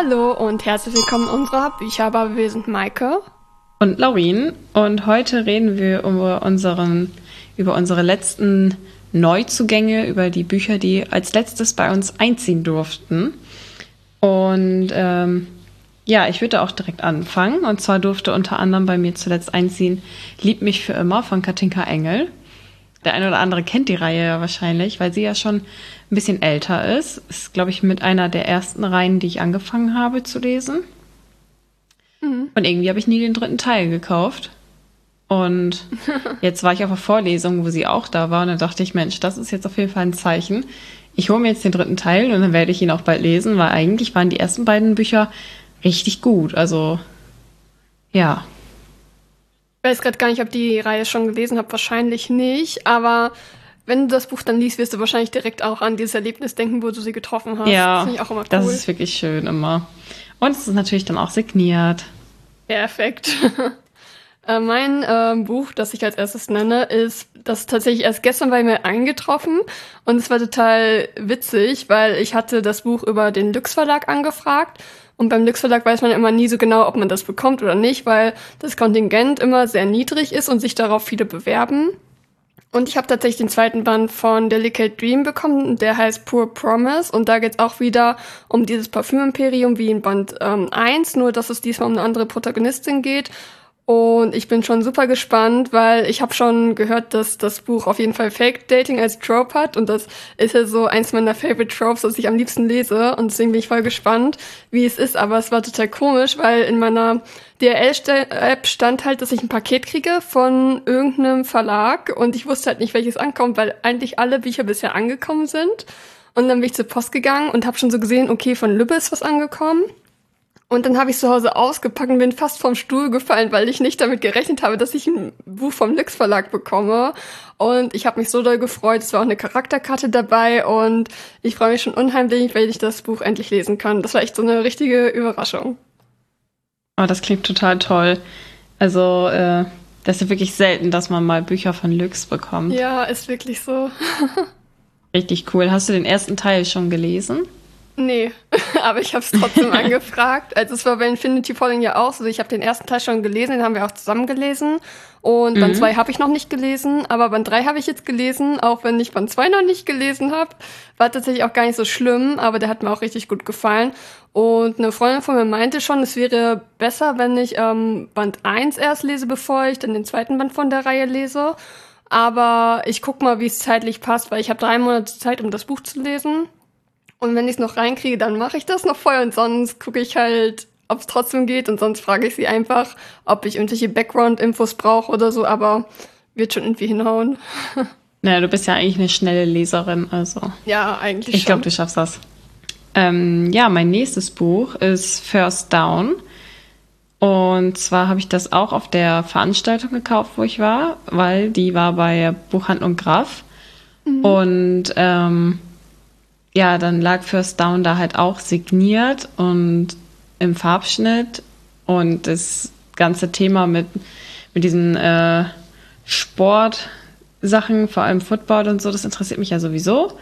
Hallo und herzlich willkommen in unserer Bücherbar. Wir sind Maike und Laurin und heute reden wir über unsere letzten Neuzugänge, über die Bücher, die als letztes bei uns einziehen durften. Und ich würde auch direkt anfangen. Und zwar durfte unter anderem bei mir zuletzt einziehen Lieb mich für immer von Katinka Engel. Der eine oder andere kennt die Reihe ja wahrscheinlich, weil sie ja schon ein bisschen älter ist. Ist, glaube ich, mit einer der ersten Reihen, die ich angefangen habe zu lesen. Und irgendwie habe ich nie den dritten Teil gekauft. Und jetzt war ich auf einer Vorlesung, wo sie auch da war. Und dann dachte ich, Mensch, das ist jetzt auf jeden Fall ein Zeichen. Ich hole mir jetzt den dritten Teil und dann werde ich ihn auch bald lesen, weil eigentlich waren die ersten beiden Bücher richtig gut. Also, ja. Ich weiß gerade gar nicht, ob die Reihe schon gelesen habe. Wahrscheinlich nicht. Aber wenn du das Buch dann liest, wirst du wahrscheinlich direkt auch an dieses Erlebnis denken, wo du sie getroffen hast. Ja, das finde ich auch immer cool. Das ist wirklich schön immer. Und es ist natürlich dann auch signiert. Perfekt. Mein Buch, das ich als erstes nenne, ist das tatsächlich erst gestern bei mir eingetroffen. Und es war total witzig, weil ich hatte das Buch über den Lüx Verlag angefragt. Und beim Lüx Verlag weiß man immer nie so genau, ob man das bekommt oder nicht, weil das Kontingent immer sehr niedrig ist und sich darauf viele bewerben. Und ich habe tatsächlich den zweiten Band von Delicate Dream bekommen, der heißt Poor Promise. Und da geht's auch wieder um dieses Parfümimperium wie in Band 1, nur dass es diesmal um eine andere Protagonistin geht. Und ich bin schon super gespannt, weil ich habe schon gehört, dass das Buch auf jeden Fall Fake-Dating als Trope hat. Und das ist ja so eins meiner Favorite Tropes, das ich am liebsten lese. Und deswegen bin ich voll gespannt, wie es ist. Aber es war total komisch, weil in meiner DHL-App stand halt, dass ich ein Paket kriege von irgendeinem Verlag. Und ich wusste halt nicht, welches ankommt, weil eigentlich alle Bücher bisher angekommen sind. Und dann bin ich zur Post gegangen und habe schon so gesehen, okay, von Lübbe ist was angekommen. Und dann habe ich zu Hause ausgepackt und bin fast vom Stuhl gefallen, weil ich nicht damit gerechnet habe, dass ich ein Buch vom Lüx Verlag bekomme. Und ich habe mich so doll gefreut. Es war auch eine Charakterkarte dabei und ich freue mich schon unheimlich, wenn ich das Buch endlich lesen kann. Das war echt so eine richtige Überraschung. Oh, das klingt total toll. Also, das ist wirklich selten, dass man mal Bücher von Lüx bekommt. Ja, ist wirklich so. Richtig cool. Hast du den ersten Teil schon gelesen? Nee, aber ich habe es trotzdem angefragt. Also es war bei Infinity Falling ja auch so. Ich habe den ersten Teil schon gelesen, den haben wir auch zusammen gelesen. Und Band 2 habe ich noch nicht gelesen, aber Band 3 habe ich jetzt gelesen, auch wenn ich Band 2 noch nicht gelesen habe. War tatsächlich auch gar nicht so schlimm, aber der hat mir auch richtig gut gefallen. Und eine Freundin von mir meinte schon, es wäre besser, wenn ich Band 1 erst lese, bevor ich dann den zweiten Band von der Reihe lese. Aber ich guck mal, wie es zeitlich passt, weil ich habe 3 Monate Zeit, um das Buch zu lesen. Und wenn ich es noch reinkriege, dann mache ich das noch voll und sonst gucke ich halt, ob es trotzdem geht und sonst frage ich sie einfach, ob ich irgendwelche Background-Infos brauche oder so, aber wird schon irgendwie hinhauen. Naja, du bist ja eigentlich eine schnelle Leserin, also. Ja, eigentlich Ich glaube, du schaffst das. Mein nächstes Buch ist First Down. Und zwar habe ich das auch auf der Veranstaltung gekauft, wo ich war, weil die war bei Buchhandlung Graf. Und dann lag First Down da halt auch signiert und im Farbschnitt. Und das ganze Thema mit diesen Sportsachen, vor allem Football und so, das interessiert mich ja sowieso.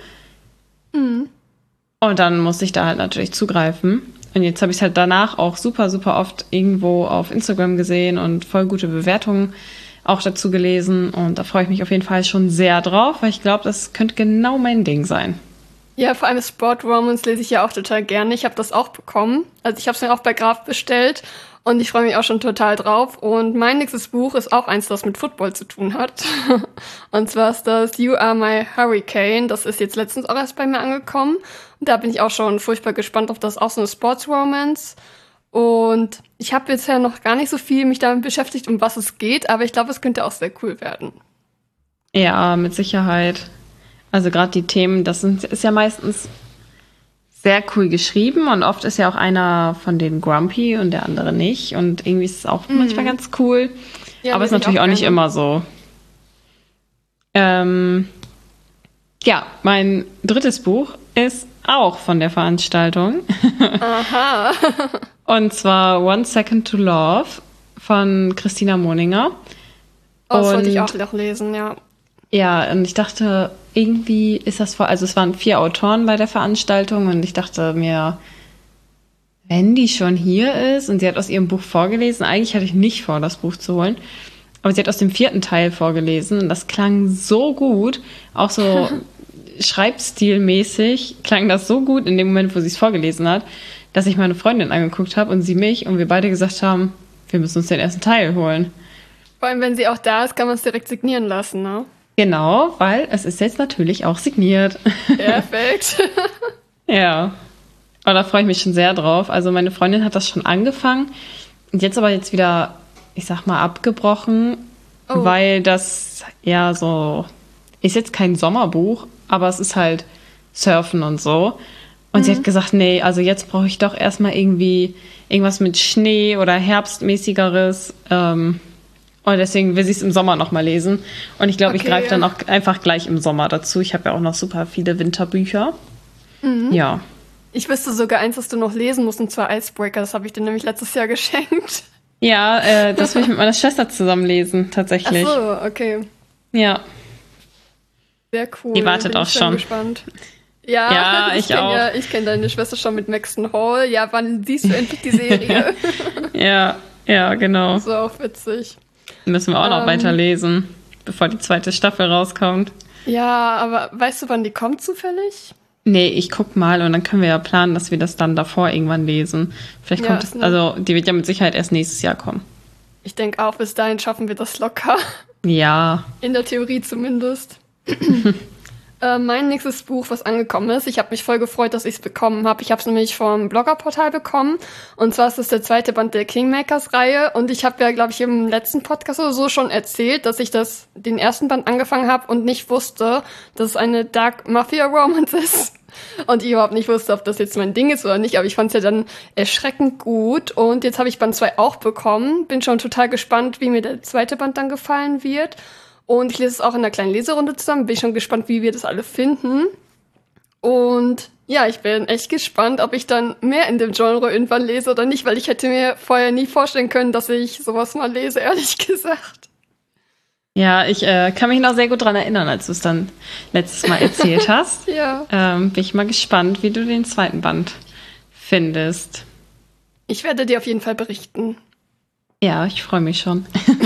Und dann musste ich da halt natürlich zugreifen. Und jetzt habe ich es halt danach auch super, super oft irgendwo auf Instagram gesehen und voll gute Bewertungen auch dazu gelesen. Und da freue ich mich auf jeden Fall schon sehr drauf, weil ich glaube, das könnte genau mein Ding sein. Ja, vor allem Sport-Romance lese ich ja auch total gerne. Ich habe das auch bekommen. Also ich habe es mir auch bei Graf bestellt und ich freue mich auch schon total drauf. Und mein nächstes Buch ist auch eins, das mit Football zu tun hat. Und zwar ist das You Are My Hurricane. Das ist jetzt letztens auch erst bei mir angekommen. Und da bin ich auch schon furchtbar gespannt auf das, auch so eine Sports-Romance. Und ich habe bisher noch gar nicht so viel mich damit beschäftigt, um was es geht, aber ich glaube, es könnte auch sehr cool werden. Ja, mit Sicherheit. Also gerade die Themen, ist ja meistens sehr cool geschrieben und oft ist ja auch einer von denen grumpy und der andere nicht. Und irgendwie ist es auch manchmal ganz cool. Ja, aber ist natürlich auch nicht immer so. Mein drittes Buch ist auch von der Veranstaltung. Aha. Und zwar One Second to Love von Christina Moninger. Oh, das wollte ich auch noch lesen, ja. Ja, und ich dachte, irgendwie ist das es waren 4 Autoren bei der Veranstaltung und ich dachte mir, wenn die schon hier ist und sie hat aus ihrem Buch vorgelesen, eigentlich hatte ich nicht vor, das Buch zu holen, aber sie hat aus dem 4. Teil vorgelesen und das klang so gut, auch so schreibstilmäßig klang das so gut in dem Moment, wo sie es vorgelesen hat, dass ich meine Freundin angeguckt habe und sie mich und wir beide gesagt haben, wir müssen uns den ersten Teil holen. Vor allem, wenn sie auch da ist, kann man es direkt signieren lassen, ne? Genau, weil es ist jetzt natürlich auch signiert. Perfekt. Ja, aber da freue ich mich schon sehr drauf. Also meine Freundin hat das schon angefangen und jetzt aber wieder, ich sag mal, abgebrochen, weil das ja so, ist jetzt kein Sommerbuch, aber es ist halt Surfen und so. Und sie hat gesagt, nee, also jetzt brauche ich doch erstmal irgendwie irgendwas mit Schnee oder Herbstmäßigeres. Und deswegen will sie es im Sommer nochmal lesen. Und ich glaube, ich greife dann auch einfach gleich im Sommer dazu. Ich habe ja auch noch super viele Winterbücher. Ja. Ich wüsste sogar eins, das du noch lesen musst, und zwar Icebreaker. Das habe ich dir nämlich letztes Jahr geschenkt. Ja, das will ich mit meiner Schwester zusammen lesen, tatsächlich. Ach so, okay. Ja. Sehr cool. Die wartet auch schon. Ich bin gespannt. Ja, ich auch. Ich kenne deine Schwester schon mit Maxton Hall. Ja, wann siehst du endlich die Serie? ja, genau. Das ist auch witzig. Müssen wir auch noch weiterlesen, bevor die 2. Staffel rauskommt. Ja, aber weißt du, wann die kommt zufällig? Nee, ich guck mal und dann können wir ja planen, dass wir das dann davor irgendwann lesen. Vielleicht kommt es, also die wird ja mit Sicherheit erst nächstes Jahr kommen. Ich denke auch, bis dahin schaffen wir das locker. Ja. In der Theorie zumindest. Mein nächstes Buch, was angekommen ist, ich habe mich voll gefreut, dass ich es bekommen habe. Ich habe es nämlich vom Bloggerportal bekommen. Und zwar ist es der 2. Band der Kingmakers-Reihe. Und ich habe ja, glaube ich, im letzten Podcast oder so schon erzählt, dass ich den 1. Band angefangen habe und nicht wusste, dass es eine Dark Mafia Romance ist. Und ich überhaupt nicht wusste, ob das jetzt mein Ding ist oder nicht. Aber ich fand es ja dann erschreckend gut. Und jetzt habe ich Band 2 auch bekommen. Bin schon total gespannt, wie mir der 2. Band dann gefallen wird. Und ich lese es auch in einer kleinen Leserunde zusammen. Bin schon gespannt, wie wir das alle finden. Und ja, ich bin echt gespannt, ob ich dann mehr in dem Genre irgendwann lese oder nicht, weil ich hätte mir vorher nie vorstellen können, dass ich sowas mal lese, ehrlich gesagt. Ja, ich kann mich noch sehr gut dran erinnern, als du es dann letztes Mal erzählt hast. Ja. Bin ich mal gespannt, wie du den 2. Band findest. Ich werde dir auf jeden Fall berichten. Ja, ich freue mich schon.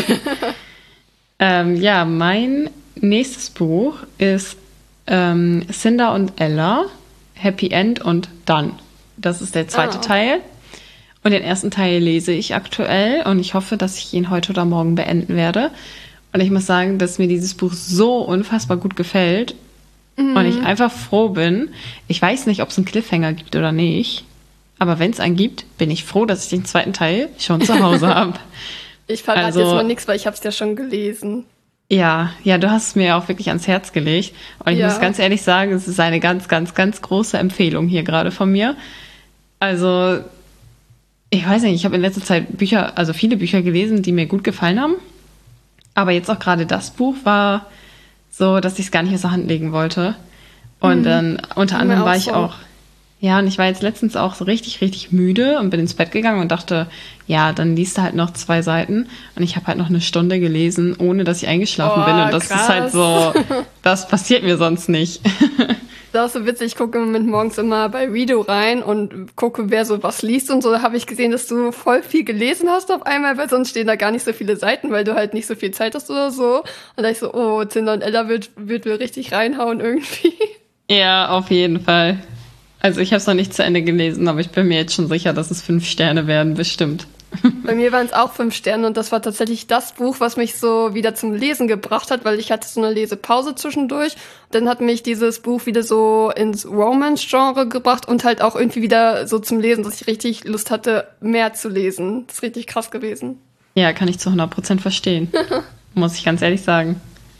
Ja, mein nächstes Buch ist Cinder und Ella, Happy End und Done. Das ist der 2. Teil. Und den 1. Teil lese ich aktuell und ich hoffe, dass ich ihn heute oder morgen beenden werde. Und ich muss sagen, dass mir dieses Buch so unfassbar gut gefällt und ich einfach froh bin. Ich weiß nicht, ob es einen Cliffhanger gibt oder nicht, aber wenn es einen gibt, bin ich froh, dass ich den 2. Teil schon zu Hause habe. Ich verrate jetzt mal nichts, weil ich habe es ja schon gelesen. Ja, du hast es mir auch wirklich ans Herz gelegt. Und ich muss ganz ehrlich sagen, es ist eine ganz, ganz, ganz große Empfehlung hier gerade von mir. Also, ich weiß nicht, ich habe in letzter Zeit viele Bücher gelesen, die mir gut gefallen haben. Aber jetzt auch gerade das Buch war so, dass ich es gar nicht aus der Hand legen wollte. Und dann unter anderem war ich auch... Ja, und ich war jetzt letztens auch so richtig, richtig müde und bin ins Bett gegangen und dachte, ja, dann liest du halt noch 2 Seiten. Und ich habe halt noch eine Stunde gelesen, ohne dass ich eingeschlafen bin. Und das ist halt so, das passiert mir sonst nicht. Das ist so witzig, ich gucke im Moment morgens immer bei Redo rein und gucke, wer so was liest und so. Da habe ich gesehen, dass du voll viel gelesen hast auf einmal, weil sonst stehen da gar nicht so viele Seiten, weil du halt nicht so viel Zeit hast oder so. Und da ich so, oh, Cinder und Ella wird mir richtig reinhauen irgendwie. Ja, auf jeden Fall. Also ich habe es noch nicht zu Ende gelesen, aber ich bin mir jetzt schon sicher, dass es 5 Sterne werden, bestimmt. Bei mir waren es auch 5 Sterne und das war tatsächlich das Buch, was mich so wieder zum Lesen gebracht hat, weil ich hatte so eine Lesepause zwischendurch. Dann hat mich dieses Buch wieder so ins Romance-Genre gebracht und halt auch irgendwie wieder so zum Lesen, dass ich richtig Lust hatte, mehr zu lesen. Das ist richtig krass gewesen. Ja, kann ich zu 100% verstehen. Muss ich ganz ehrlich sagen.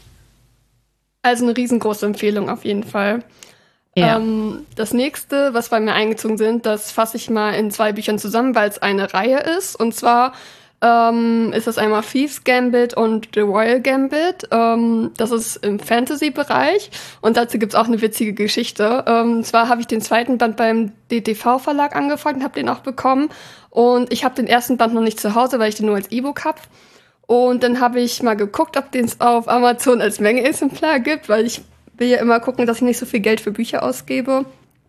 Also eine riesengroße Empfehlung auf jeden Fall. Ja. Das nächste, was bei mir eingezogen sind, das fasse ich mal in 2 Büchern zusammen, weil es eine Reihe ist. Und zwar ist das einmal Thieves Gambit und The Royal Gambit. Das ist im Fantasy-Bereich. Und dazu gibt's auch eine witzige Geschichte. Zwar habe ich den 2. Band beim DTV-Verlag angefangen und habe den auch bekommen. Und ich habe den 1. Band noch nicht zu Hause, weil ich den nur als E-Book habe. Und dann habe ich mal geguckt, ob den es auf Amazon als Menge-Exemplar gibt, weil ich will ja immer gucken, dass ich nicht so viel Geld für Bücher ausgebe.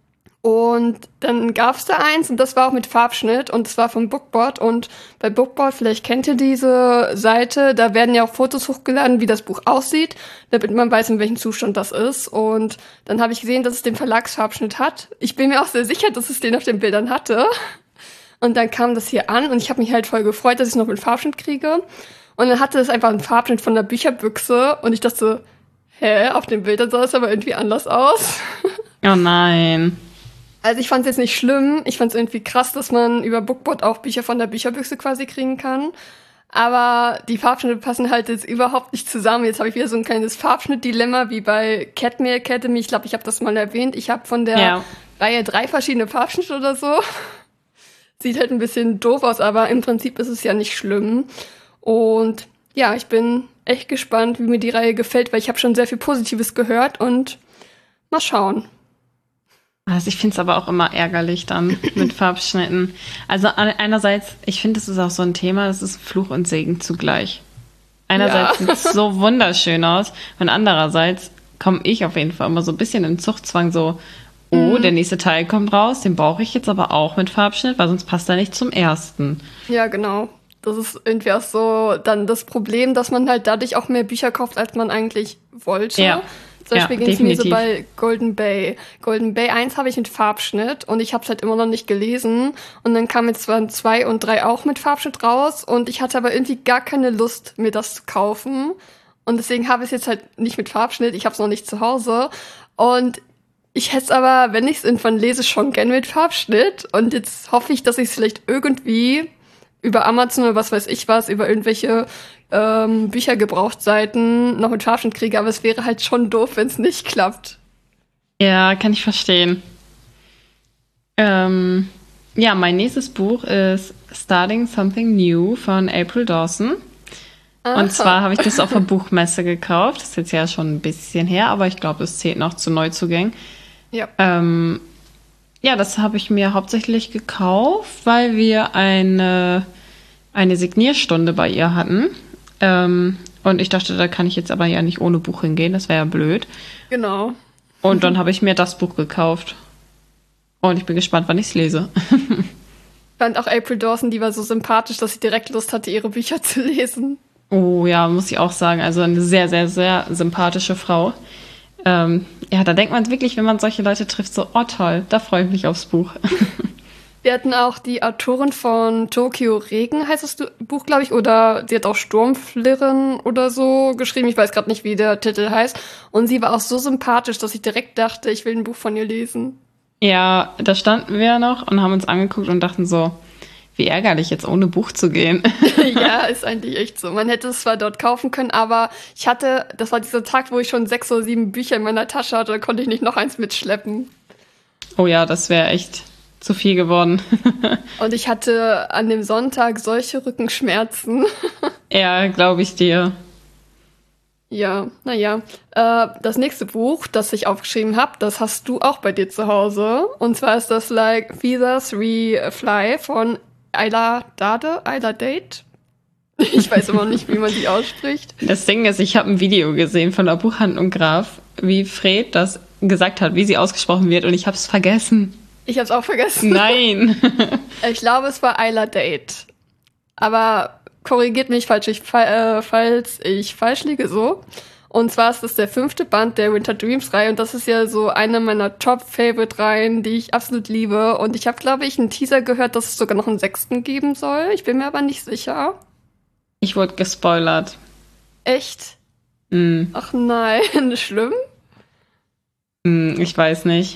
Und dann gab es da eins und das war auch mit Farbschnitt und das war von Bookboard. Und bei Bookboard, vielleicht kennt ihr diese Seite, da werden ja auch Fotos hochgeladen, wie das Buch aussieht, damit man weiß, in welchem Zustand das ist. Und dann habe ich gesehen, dass es den Verlagsfarbschnitt hat. Ich bin mir auch sehr sicher, dass es den auf den Bildern hatte. Und dann kam das hier an und ich habe mich halt voll gefreut, dass ich es noch mit Farbschnitt kriege. Und dann hatte es einfach einen Farbschnitt von der Bücherbüchse und ich dachte so, auf den Bildern sah es aber irgendwie anders aus. Oh nein. Also ich fand es jetzt nicht schlimm. Ich fand es irgendwie krass, dass man über Bookboard auch Bücher von der Bücherbüchse quasi kriegen kann. Aber die Farbschnitte passen halt jetzt überhaupt nicht zusammen. Jetzt habe ich wieder so ein kleines Farbschnitt-Dilemma wie bei Catmere Academy. Ich glaube, ich habe das mal erwähnt. Ich habe von der Reihe 3 verschiedene Farbschnitte oder so. Sieht halt ein bisschen doof aus, aber im Prinzip ist es ja nicht schlimm. Und ja, ich bin echt gespannt, wie mir die Reihe gefällt, weil ich habe schon sehr viel Positives gehört und mal schauen. Also ich finde es aber auch immer ärgerlich dann mit Farbschnitten. Also einerseits, ich finde, es ist auch so ein Thema, das ist Fluch und Segen zugleich. Einerseits sieht es so wunderschön aus und andererseits komme ich auf jeden Fall immer so ein bisschen im Zuchtzwang so, der nächste Teil kommt raus, den brauche ich jetzt aber auch mit Farbschnitt, weil sonst passt er nicht zum ersten. Ja, genau. Das ist irgendwie auch so dann das Problem, dass man halt dadurch auch mehr Bücher kauft, als man eigentlich wollte. Ja. Zum Beispiel ging es mir so bei Golden Bay. Golden Bay 1 habe ich mit Farbschnitt und ich habe es halt immer noch nicht gelesen. Und dann kamen jetzt zwar 2 und 3 auch mit Farbschnitt raus und ich hatte aber irgendwie gar keine Lust, mir das zu kaufen. Und deswegen habe ich es jetzt halt nicht mit Farbschnitt. Ich habe es noch nicht zu Hause. Und ich hätte es aber, wenn ich es irgendwann lese, schon gerne mit Farbschnitt. Und jetzt hoffe ich, dass ich es vielleicht irgendwie über Amazon oder was weiß ich was, über irgendwelche Büchergebrauchtseiten noch mit Farbschnitt kriege, aber es wäre halt schon doof, wenn es nicht klappt. Ja, kann ich verstehen. Ja, mein nächstes Buch ist Starting Something New von April Dawson. Aha. Und zwar habe ich das auf der Buchmesse gekauft. Das ist jetzt ja schon ein bisschen her, aber ich glaube, es zählt noch zu Neuzugängen. Ja. Ja, das habe ich mir hauptsächlich gekauft, weil wir eine Signierstunde bei ihr hatten. Und ich dachte, da kann ich jetzt aber ja nicht ohne Buch hingehen, das wäre ja blöd. Genau. Und dann habe ich mir das Buch gekauft. Und ich bin gespannt, wann ich es lese. Ich fand auch April Dawson, die war so sympathisch, dass ich direkt Lust hatte, ihre Bücher zu lesen. Oh ja, muss ich auch sagen. Also eine sehr, sehr, sehr sympathische Frau. Ja, da denkt man wirklich, wenn man solche Leute trifft, so, oh toll, da freue ich mich aufs Buch. Wir hatten auch die Autorin von Tokio Regen, heißt das Buch, glaube ich, oder sie hat auch Sturmflirren oder so geschrieben. Ich weiß gerade nicht, wie der Titel heißt. Und sie war auch so sympathisch, dass ich direkt dachte, ich will ein Buch von ihr lesen. Ja, da standen wir noch und haben uns angeguckt und dachten so, wie ärgerlich, jetzt ohne Buch zu gehen. Ja, ist eigentlich echt so. Man hätte es zwar dort kaufen können, aber das war dieser Tag, wo ich schon 6 oder 7 Bücher in meiner Tasche hatte, da konnte ich nicht noch eins mitschleppen. Oh ja, das wäre echt zu viel geworden. Und ich hatte an dem Sonntag solche Rückenschmerzen. Ja, glaube ich dir. Ja, naja. Das nächste Buch, das ich aufgeschrieben habe, das hast du auch bei dir zu Hause. Und zwar ist das Like Feathers We Fly von Ayla Date. Ich weiß immer noch nicht, wie man die ausspricht. Das Ding ist, ich habe ein Video gesehen von der Buchhandlung Graf, wie Fred das gesagt hat, wie sie ausgesprochen wird, und ich habe es vergessen. Ich habe es auch vergessen. Nein. Ich glaube, es war Ayla Date. Aber korrigiert mich, falls ich falsch liege, so. Und zwar ist das der 5. Band der Winter Dreams Reihe und das ist ja so eine meiner Top-Favorite-Reihen, die ich absolut liebe. Und ich habe, glaube ich, einen Teaser gehört, dass es sogar noch einen 6. geben soll. Ich bin mir aber nicht sicher. Ich wurde gespoilert. Echt? Ach nein, schlimm? Ich weiß nicht.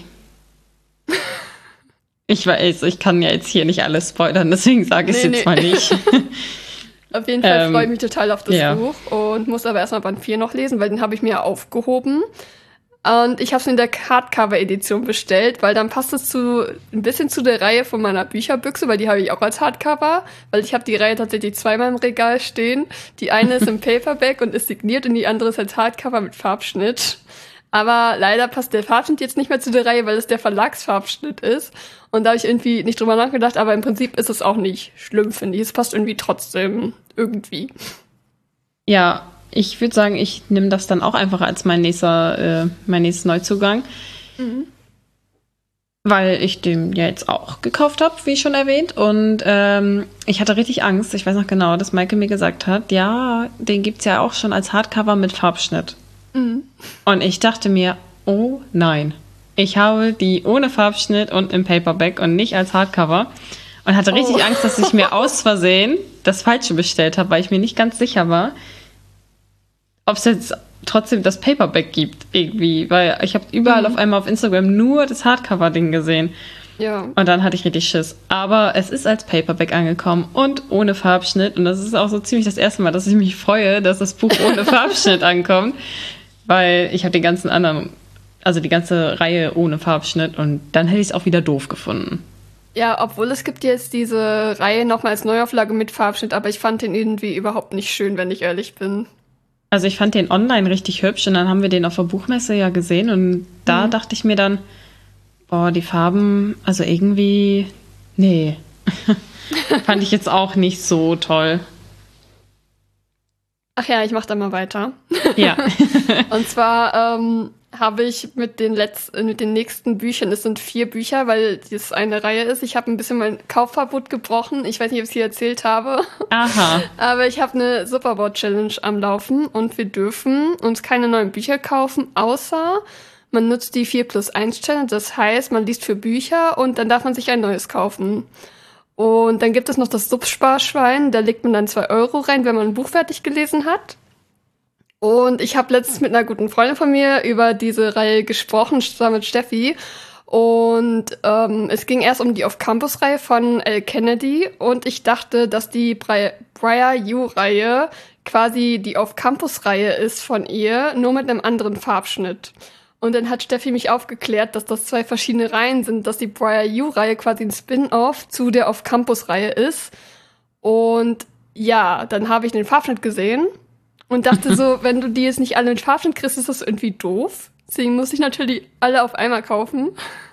Ich kann ja jetzt hier nicht alles spoilern, deswegen sage ich es jetzt mal nicht. Auf jeden Fall freue ich mich total auf das Buch und muss aber erstmal Band 4 noch lesen, weil den habe ich mir aufgehoben. Und ich habe es in der Hardcover-Edition bestellt, weil dann passt es ein bisschen zu der Reihe von meiner Bücherbüchse, weil die habe ich auch als Hardcover, weil ich habe die Reihe tatsächlich zweimal im Regal stehen. Die eine ist im Paperback und ist signiert und die andere ist als Hardcover mit Farbschnitt. Aber leider passt der Farbschnitt jetzt nicht mehr zu der Reihe, weil es der Verlagsfarbschnitt ist. Und da habe ich irgendwie nicht drüber nachgedacht, aber im Prinzip ist es auch nicht schlimm, finde ich. Es passt irgendwie trotzdem irgendwie. Ja, ich würde sagen, ich nehme das dann auch einfach als mein nächster Neuzugang. Mhm. Weil ich den ja jetzt auch gekauft habe, wie schon erwähnt. Und ich hatte richtig Angst. Ich weiß noch genau, dass Maike mir gesagt hat, ja, den gibt's ja auch schon als Hardcover mit Farbschnitt. Mhm. Und ich dachte mir, oh nein, ich habe die ohne Farbschnitt und im Paperback und nicht als Hardcover. Und hatte richtig Angst, dass ich mir aus Versehen das Falsche bestellt habe, weil ich mir nicht ganz sicher war, ob es jetzt trotzdem das Paperback gibt irgendwie, weil ich habe überall auf einmal auf Instagram nur das Hardcover-Ding gesehen. Ja. Und dann hatte ich richtig Schiss. Aber es ist als Paperback angekommen und ohne Farbschnitt. Und das ist auch so ziemlich das erste Mal, dass ich mich freue, dass das Buch ohne Farbschnitt ankommt. Weil ich habe die ganzen anderen, also die ganze Reihe ohne Farbschnitt und dann hätte ich es auch wieder doof gefunden. Ja, obwohl es gibt jetzt diese Reihe nochmal als Neuauflage mit Farbschnitt, aber ich fand den irgendwie überhaupt nicht schön, wenn ich ehrlich bin. Also ich fand den online richtig hübsch und dann haben wir den auf der Buchmesse ja gesehen und da dachte ich mir dann, boah, die Farben, also irgendwie, nee, fand ich jetzt auch nicht so toll. Ach ja, ich mach da mal weiter. Ja. Und zwar habe ich mit den nächsten Büchern, es sind 4 Bücher, weil das eine Reihe ist. Ich habe ein bisschen mein Kaufverbot gebrochen. Ich weiß nicht, ob ich es hier erzählt habe. Aha. Aber ich habe eine Superboard-Challenge am Laufen und wir dürfen uns keine neuen Bücher kaufen, außer man nutzt die 4+1-Challenge. Das heißt, man liest für Bücher und dann darf man sich ein neues kaufen. Und dann gibt es noch das Subsparschwein. Da legt man dann 2 Euro rein, wenn man ein Buch fertig gelesen hat. Und ich habe letztens mit einer guten Freundin von mir über diese Reihe gesprochen, zusammen mit Steffi. Und es ging erst um die Off-Campus-Reihe von L. Kennedy. Und ich dachte, dass die Briar U-Reihe quasi die Off-Campus-Reihe ist von ihr, nur mit einem anderen Farbschnitt. Und dann hat Steffi mich aufgeklärt, dass das 2 verschiedene Reihen sind, dass die Briar U-Reihe quasi ein Spin-Off zu der Off-Campus-Reihe ist. Und ja, dann habe ich den Farbschnitt gesehen. Und dachte so, wenn du die jetzt nicht alle mit Farbschnitt kriegst, ist das irgendwie doof. Deswegen muss ich natürlich alle auf einmal kaufen.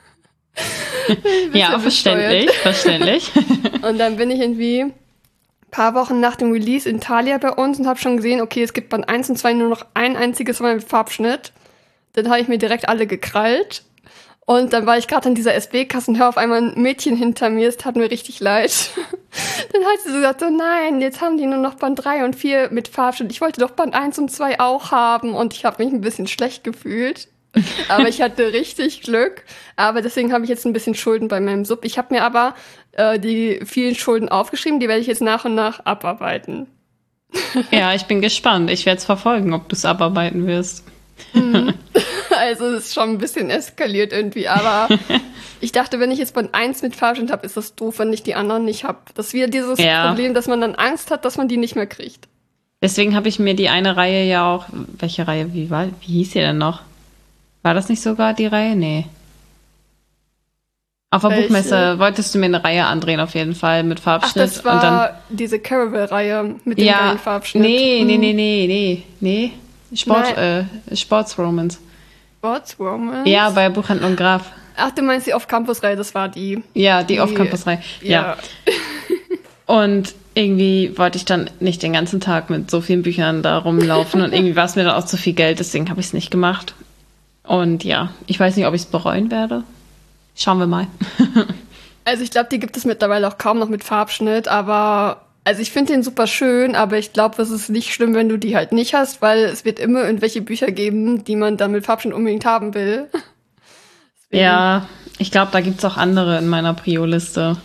Ja, verständlich. Und dann bin ich irgendwie ein paar Wochen nach dem Release in Thalia bei uns und habe schon gesehen, okay, es gibt Band 1 und 2 nur noch ein einziges Mal mit Farbschnitt. Dann habe ich mir direkt alle gekrallt. Und dann war ich gerade an dieser SB-Kasse und höre auf einmal ein Mädchen hinter mir, es tat mir richtig leid. Dann hat sie so gesagt, so nein, jetzt haben die nur noch Band 3 und 4 mit Farbschnitt. Ich wollte doch Band 1 und 2 auch haben und ich habe mich ein bisschen schlecht gefühlt. Aber ich hatte richtig Glück. Aber deswegen habe ich jetzt ein bisschen Schulden bei meinem Sub. Ich habe mir aber die vielen Schulden aufgeschrieben, die werde ich jetzt nach und nach abarbeiten. Ja, ich bin gespannt. Ich werde es verfolgen, ob du es abarbeiten wirst. Also es ist schon ein bisschen eskaliert irgendwie, aber ich dachte, wenn ich jetzt Band 1 mit Farbschnitt habe, ist das doof, wenn ich die anderen nicht habe. Das ist wieder dieses Problem, dass man dann Angst hat, dass man die nicht mehr kriegt. Deswegen habe ich mir die eine Reihe ja auch, welche Reihe, wie hieß sie denn noch? War das nicht sogar die Reihe? Nee. Auf der Buchmesse wolltest du mir eine Reihe andrehen, auf jeden Fall, mit Farbschnitt. Ach, das war und dann diese Caravel-Reihe mit dem geilen Farbschnitt. Nee. Sportsromance. Sportsromance? Ja, bei Buchhandlung Graf. Ach, du meinst die Off-Campus-Reihe, das war die. Ja, die Off-Campus-Reihe. Ja. Und irgendwie wollte ich dann nicht den ganzen Tag mit so vielen Büchern da rumlaufen und irgendwie war es mir dann auch zu viel Geld, deswegen habe ich es nicht gemacht. Und ja, ich weiß nicht, ob ich es bereuen werde. Schauen wir mal. Also ich glaube, die gibt es mittlerweile auch kaum noch mit Farbschnitt, aber also ich finde den super schön, aber ich glaube, es ist nicht schlimm, wenn du die halt nicht hast, weil es wird immer irgendwelche Bücher geben, die man dann mit Farbschnitt unbedingt haben will. Deswegen. Ja, ich glaube, da gibt es auch andere in meiner Prio-Liste.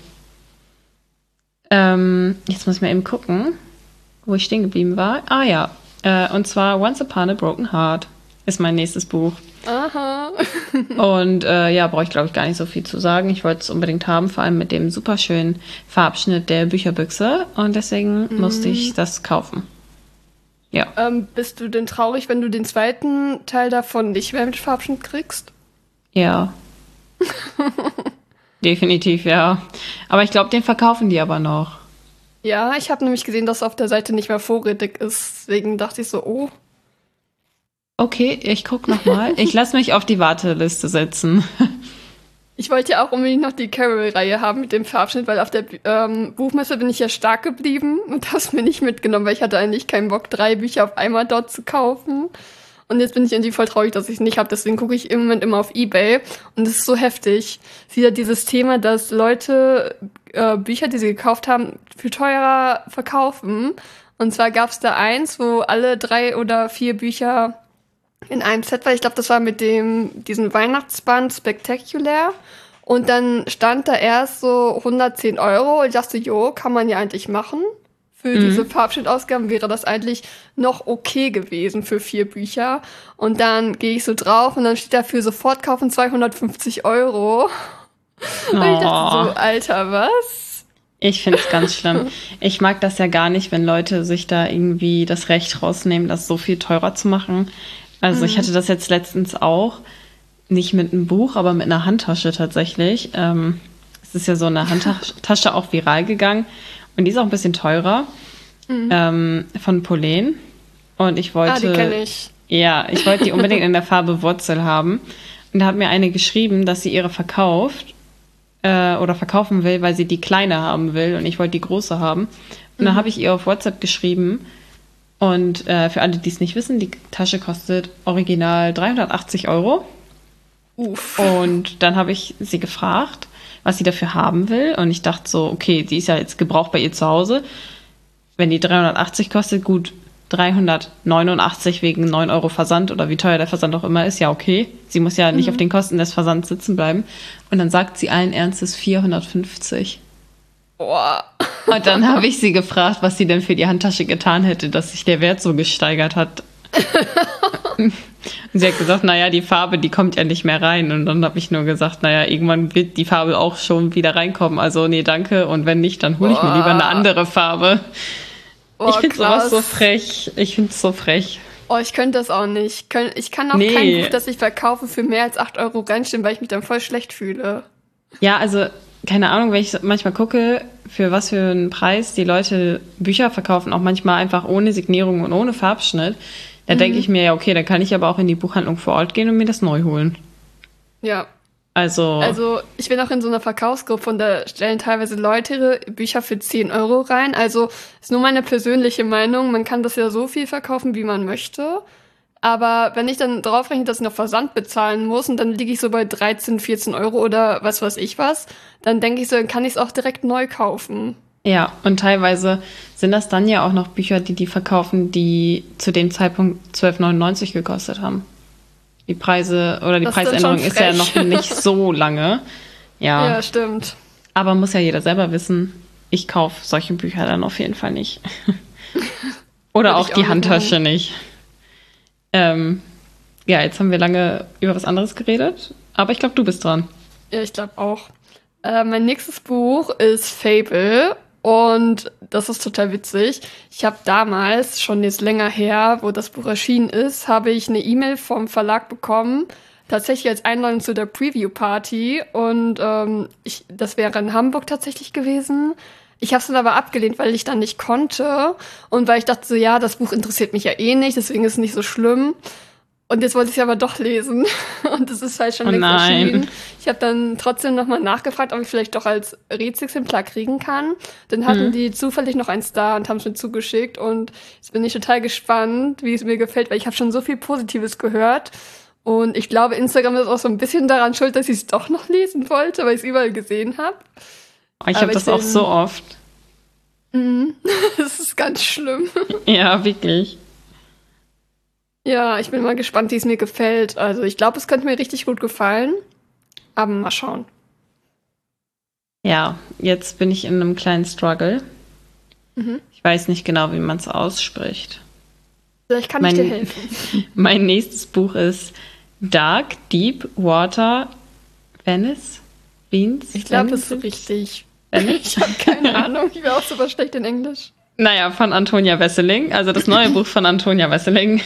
Jetzt muss ich mal eben gucken, wo ich stehen geblieben war. Ah ja, und zwar Once Upon a Broken Heart ist mein nächstes Buch. Aha. Und brauche ich, glaube ich, gar nicht so viel zu sagen. Ich wollte es unbedingt haben, vor allem mit dem superschönen Farbschnitt der Bücherbüchse. Und deswegen musste ich das kaufen. Ja. Bist du denn traurig, wenn du den zweiten Teil davon nicht mehr mit Farbschnitt kriegst? Ja. Definitiv, ja. Aber ich glaube, den verkaufen die aber noch. Ja, ich habe nämlich gesehen, dass auf der Seite nicht mehr vorrätig ist. Deswegen dachte ich so, oh. Okay, ich guck noch mal. Ich lasse mich auf die Warteliste setzen. Ich wollte ja auch unbedingt noch die Carol-Reihe haben mit dem Farbschnitt, weil auf der Buchmesse bin ich ja stark geblieben und das mir nicht mitgenommen, weil ich hatte eigentlich keinen Bock, 3 Bücher auf einmal dort zu kaufen. Und jetzt bin ich irgendwie voll traurig, dass ich es nicht habe. Deswegen gucke ich im Moment immer auf eBay. Und es ist so heftig. Wieder dieses Thema, dass Leute Bücher, die sie gekauft haben, viel teurer verkaufen. Und zwar gab es da eins, wo alle 3 oder 4 Bücher in einem Set war. Ich glaube, das war mit diesen Weihnachtsband Spectacular. Und dann stand da erst so 110 Euro. Und ich dachte, jo, kann man ja eigentlich machen. Für diese Farbschnittausgaben wäre das eigentlich noch okay gewesen für 4 Bücher. Und dann gehe ich so drauf und dann steht da für sofort kaufen 250 Euro. Und ich dachte so, Alter, was? Ich finde es ganz schlimm. Ich mag das ja gar nicht, wenn Leute sich da irgendwie das Recht rausnehmen, das so viel teurer zu machen. Also ich hatte das jetzt letztens auch. Nicht mit einem Buch, aber mit einer Handtasche tatsächlich. Es ist ja so eine Handtasche auch viral gegangen. Und die ist auch ein bisschen teurer. Von Pollen. Und ich wollte... die kenne ich. Ja, ich wollte die unbedingt in der Farbe Wurzel haben. Und da hat mir eine geschrieben, dass sie ihre verkauft oder verkaufen will, weil sie die kleine haben will. Und ich wollte die große haben. Und dann habe ich ihr auf WhatsApp geschrieben. Und für alle, die es nicht wissen, die Tasche kostet original 380 Euro. Uff. Und dann habe ich sie gefragt, was sie dafür haben will. Und ich dachte so, okay, die ist ja jetzt gebraucht bei ihr zu Hause. Wenn die 380 kostet, gut, 389 wegen 9 Euro Versand oder wie teuer der Versand auch immer ist, ja okay. Sie muss ja nicht auf den Kosten des Versands sitzen bleiben. Und dann sagt sie allen Ernstes 450. Boah. Und dann habe ich sie gefragt, was sie denn für die Handtasche getan hätte, dass sich der Wert so gesteigert hat. Und sie hat gesagt, naja, die Farbe, die kommt ja nicht mehr rein. Und dann habe ich nur gesagt, naja, irgendwann wird die Farbe auch schon wieder reinkommen. Also nee, danke. Und wenn nicht, dann hole ich mir lieber eine andere Farbe. Ich finde sowas so frech. Ich finde es so frech. Oh, ich könnte das auch nicht. Ich kann auch kein Buch, das ich verkaufe, für mehr als 8 Euro reinstellen, weil ich mich dann voll schlecht fühle. Ja, also keine Ahnung, wenn ich manchmal gucke, für was für einen Preis die Leute Bücher verkaufen, auch manchmal einfach ohne Signierung und ohne Farbschnitt. Da denke ich mir, ja, okay, dann kann ich aber auch in die Buchhandlung vor Ort gehen und mir das neu holen. Ja. Also ich bin auch in so einer Verkaufsgruppe und da stellen teilweise Leute ihre Bücher für 10 Euro rein. Also ist nur meine persönliche Meinung. Man kann das ja so viel verkaufen, wie man möchte. Aber wenn ich dann drauf rechne, dass ich noch Versand bezahlen muss und dann liege ich so bei 13, 14 Euro oder was weiß ich was, dann denke ich so, dann kann ich es auch direkt neu kaufen. Ja, und teilweise sind das dann ja auch noch Bücher, die verkaufen, die zu dem Zeitpunkt 12,99 gekostet haben. Die Preise oder die Preisänderung ist ja noch nicht so lange. Ja, stimmt. Aber muss ja jeder selber wissen, ich kaufe solche Bücher dann auf jeden Fall nicht. Oder auch die Handtasche nicht. Ja, jetzt haben wir lange über was anderes geredet, aber ich glaube, du bist dran. Ja, ich glaube auch. Mein nächstes Buch ist Fable und das ist total witzig. Ich habe damals, schon jetzt länger her, wo das Buch erschienen ist, habe ich eine E-Mail vom Verlag bekommen, tatsächlich als Einladung zu der Preview-Party und das wäre in Hamburg tatsächlich gewesen. Ich habe es dann aber abgelehnt, weil ich dann nicht konnte und weil ich dachte so, ja, das Buch interessiert mich ja eh nicht, deswegen ist es nicht so schlimm. Und jetzt wollte ich es aber doch lesen. Und es ist halt schon längst erschienen. Ich habe dann trotzdem nochmal nachgefragt, ob ich vielleicht doch als Rätselsexemplar kriegen kann. Dann hatten die zufällig noch eins da und haben es mir zugeschickt. Und jetzt bin ich total gespannt, wie es mir gefällt, weil ich habe schon so viel Positives gehört. Und ich glaube, Instagram ist auch so ein bisschen daran schuld, dass ich es doch noch lesen wollte, weil ich es überall gesehen habe. Ich habe das auch so oft. Das ist ganz schlimm. Ja, wirklich. Ja, ich bin mal gespannt, wie es mir gefällt. Also ich glaube, es könnte mir richtig gut gefallen. Aber mal schauen. Ja, jetzt bin ich in einem kleinen Struggle. Ich weiß nicht genau, wie man es ausspricht. Vielleicht kann ich dir helfen. Mein nächstes Buch ist Dark, Deep Water, Venice? Beans? Ich glaube, das ist so richtig. Ich habe keine Ahnung. Ich bin auch super schlecht in Englisch. Naja, von Antonia Wesseling, also das neue Buch von Antonia Wesseling.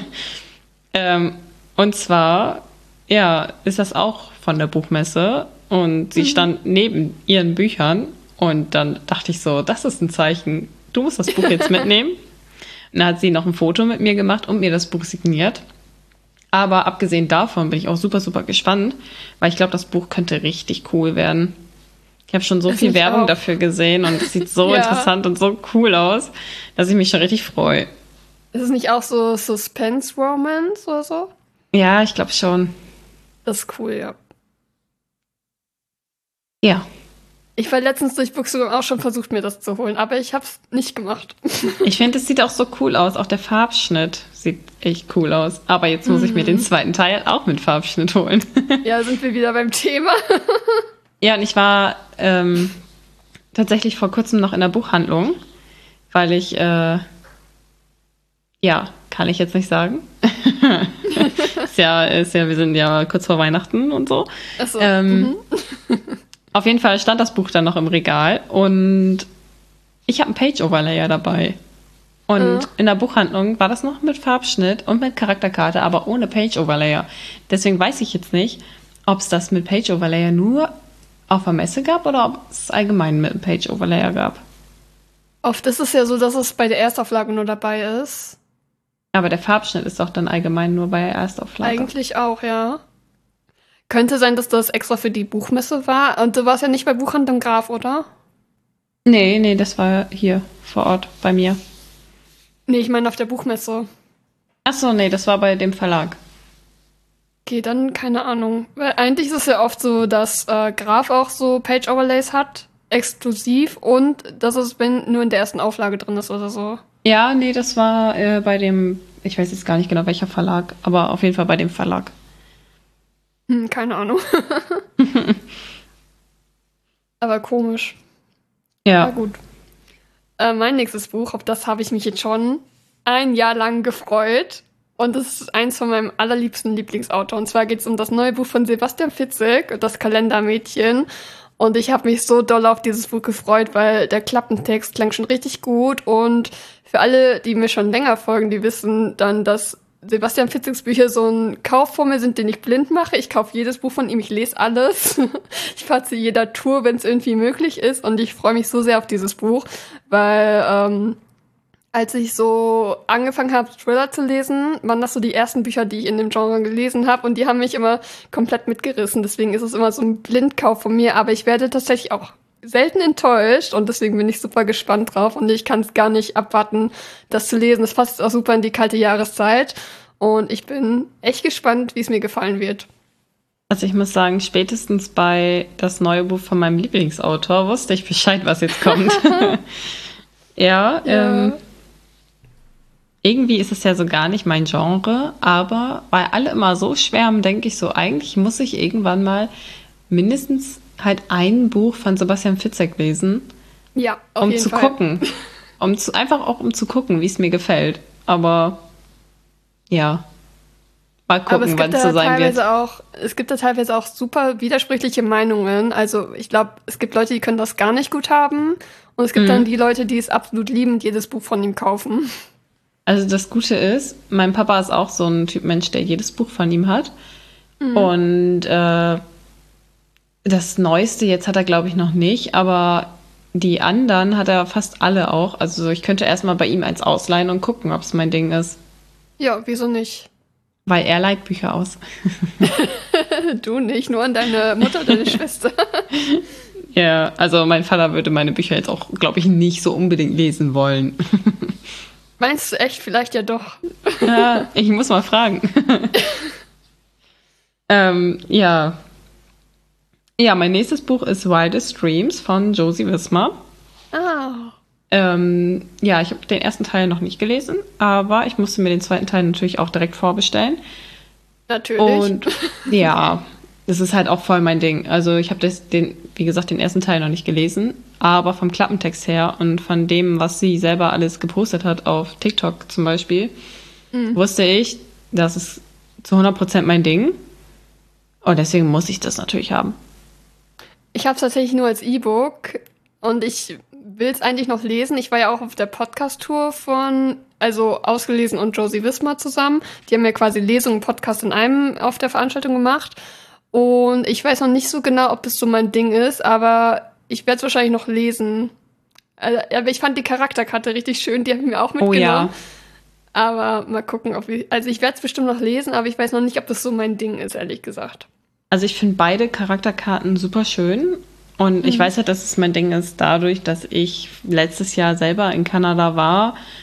Und zwar, ja, ist das auch von der Buchmesse und sie stand neben ihren Büchern und dann dachte ich so, das ist ein Zeichen, du musst das Buch jetzt mitnehmen. Und dann hat sie noch ein Foto mit mir gemacht und mir das Buch signiert. Aber abgesehen davon bin ich auch super, super gespannt, weil ich glaube, das Buch könnte richtig cool werden. Ich habe schon so viel Werbung dafür gesehen und es sieht so interessant und so cool aus, dass ich mich schon richtig freue. Ist es nicht auch so Suspense-Romance oder so? Ja, ich glaube schon. Das ist cool, ja. Ja. Ich war letztens durch Bookstagram auch schon versucht, mir das zu holen, aber ich hab's nicht gemacht. Ich finde, es sieht auch so cool aus. Auch der Farbschnitt sieht echt cool aus. Aber jetzt muss ich mir den zweiten Teil auch mit Farbschnitt holen. Ja, sind wir wieder beim Thema. Ja, und ich war tatsächlich vor kurzem noch in der Buchhandlung, weil ich, ja, kann ich jetzt nicht sagen. Wir sind ja kurz vor Weihnachten und so. Ach so. Auf jeden Fall stand das Buch dann noch im Regal und ich habe einen Page-Overlayer dabei. Und in der Buchhandlung war das noch mit Farbschnitt und mit Charakterkarte, aber ohne Page-Overlayer. Deswegen weiß ich jetzt nicht, ob es das mit Page-Overlayer nur auf der Messe gab oder ob es allgemein mit Page-Overlayer gab. Oft ist es ja so, dass es bei der Erstauflage nur dabei ist. Aber der Farbschnitt ist doch dann allgemein nur bei der Erstauflage. Eigentlich auch, ja. Könnte sein, dass das extra für die Buchmesse war. Und du warst ja nicht bei Buchhandlung Graf, oder? Nee, das war hier vor Ort bei mir. Nee, ich meine auf der Buchmesse. Ach so, nee, das war bei dem Verlag. Okay, dann keine Ahnung. Weil eigentlich ist es ja oft so, dass Graf auch so Page-Overlays hat, exklusiv, und dass es, wenn nur in der ersten Auflage drin ist oder so. Ja, nee, das war bei dem, ich weiß jetzt gar nicht genau welcher Verlag, aber auf jeden Fall bei dem Verlag. Keine Ahnung. Aber komisch. Ja. Na gut. Mein nächstes Buch, auf das habe ich mich jetzt schon ein Jahr lang gefreut. Und das ist eins von meinem allerliebsten Lieblingsautor. Und zwar geht es um das neue Buch von Sebastian Fitzek, das Kalendermädchen. Und ich habe mich so doll auf dieses Buch gefreut, weil der Klappentext klang schon richtig gut. Und für alle, die mir schon länger folgen, die wissen dann, dass Sebastian Fitzeks Bücher so ein Kauf vor mir sind, den ich blind mache. Ich kaufe jedes Buch von ihm, ich lese alles. Ich fahre zu jeder Tour, wenn es irgendwie möglich ist. Und ich freue mich so sehr auf dieses Buch, weil als ich so angefangen habe, Thriller zu lesen, waren das so die ersten Bücher, die ich in dem Genre gelesen habe. Und die haben mich immer komplett mitgerissen. Deswegen ist es immer so ein Blindkauf von mir. Aber ich werde tatsächlich auch selten enttäuscht. Und deswegen bin ich super gespannt drauf. Und ich kann es gar nicht abwarten, das zu lesen. Es passt auch super in die kalte Jahreszeit. Und ich bin echt gespannt, wie es mir gefallen wird. Also ich muss sagen, spätestens bei das neue Buch von meinem Lieblingsautor wusste ich Bescheid, was jetzt kommt. Ja. Irgendwie ist es ja so gar nicht mein Genre, aber weil alle immer so schwärmen, denke ich so, eigentlich muss ich irgendwann mal mindestens halt ein Buch von Sebastian Fitzek lesen, Ja, auf um jeden zu Fall. gucken. Einfach auch um zu gucken, wie es mir gefällt. Aber ja, mal Aber gucken, wann es so sein wird. Es gibt da teilweise auch super widersprüchliche Meinungen. Also ich glaube, es gibt Leute, die können das gar nicht gut haben. Und es gibt dann die Leute, die es absolut lieben und jedes Buch von ihm kaufen. Also das Gute ist, mein Papa ist auch so ein Typ Mensch, der jedes Buch von ihm hat. Und das Neueste jetzt hat er, glaube ich, noch nicht, aber die anderen hat er fast alle auch. Also ich könnte erstmal bei ihm eins ausleihen und gucken, ob es mein Ding ist. Ja, wieso nicht? Weil er leiht Bücher aus. Du nicht, nur an deine Mutter, deine Schwester. Ja, also mein Vater würde meine Bücher jetzt auch, glaube ich, nicht so unbedingt lesen wollen. Meinst du echt? Vielleicht ja doch. Ja, ich muss mal fragen. Ja. Ja, mein nächstes Buch ist Wildest Dreams von Josie Wismar. Ah. Ja, ich habe den ersten Teil noch nicht gelesen, aber ich musste mir den zweiten Teil natürlich auch direkt vorbestellen. Natürlich. Und ja, das ist halt auch voll mein Ding. Also ich habe wie gesagt, den ersten Teil noch nicht gelesen, aber vom Klappentext her und von dem, was sie selber alles gepostet hat auf TikTok zum Beispiel, wusste ich, das ist zu 100% mein Ding. Und deswegen muss ich das natürlich haben. Ich habe es tatsächlich nur als E-Book und ich will es eigentlich noch lesen. Ich war ja auch auf der Podcast-Tour also Ausgelesen und Josie Wismar zusammen. Die haben ja quasi Lesung und Podcast in einem auf der Veranstaltung gemacht. Und ich weiß noch nicht so genau, ob das so mein Ding ist, aber ich werde es wahrscheinlich noch lesen. Aber ich fand die Charakterkarte richtig schön, die habe ich mir auch mitgenommen. Oh ja. Aber mal gucken, also ich werde es bestimmt noch lesen, aber ich weiß noch nicht, ob das so mein Ding ist, ehrlich gesagt. Also ich finde beide Charakterkarten super schön. Und ich weiß halt, dass es mein Ding ist, dadurch, dass ich letztes Jahr selber in Kanada war